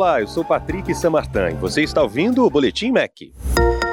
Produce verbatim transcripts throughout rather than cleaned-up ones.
Olá, eu sou Patrick Samartin e você está ouvindo o Boletim M E C.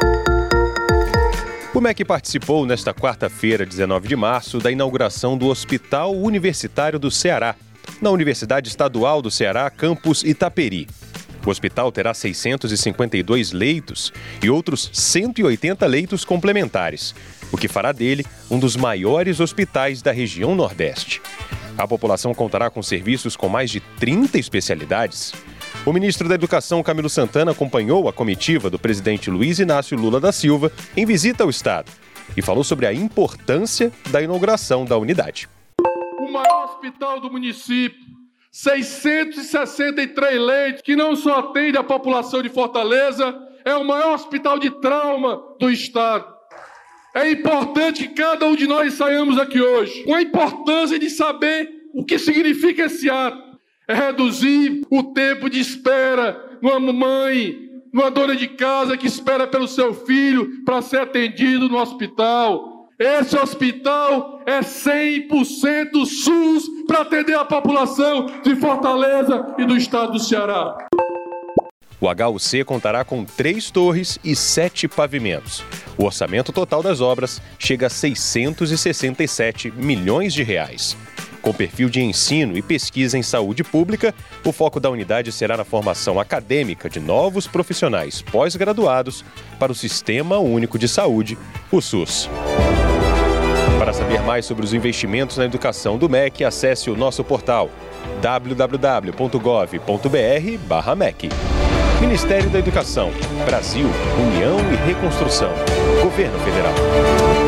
O M E C participou nesta quarta-feira, dezenove de março, da inauguração do Hospital Universitário do Ceará, na Universidade Estadual do Ceará, campus Itaperi. O hospital terá seiscentos e cinquenta e dois leitos e outros cento e oitenta leitos complementares, o que fará dele um dos maiores hospitais da região Nordeste. A população contará com serviços com mais de trinta especialidades. O ministro da Educação, Camilo Santana, acompanhou a comitiva do presidente Luiz Inácio Lula da Silva em visita ao estado e falou sobre a importância da inauguração da unidade. O maior hospital do município, seiscentos e sessenta e três leitos, que não só atende a população de Fortaleza, é o maior hospital de trauma do estado. É importante que cada um de nós saiamos aqui hoje com a importância de saber o que significa esse ato. É reduzir o tempo de espera numa mãe, numa dona de casa que espera pelo seu filho para ser atendido no hospital. Esse hospital é cem por cento SUS para atender a população de Fortaleza e do estado do Ceará. O H U C contará com três torres e sete pavimentos. O orçamento total das obras chega a seiscentos e sessenta e sete milhões de reais. Com perfil de ensino e pesquisa em saúde pública, o foco da unidade será na formação acadêmica de novos profissionais pós-graduados para o Sistema Único de Saúde, o SUS. Para saber mais sobre os investimentos na educação do M E C, acesse o nosso portal w w w ponto gov ponto b r barra M E C. Ministério da Educação, Brasil, União e Reconstrução, Governo Federal.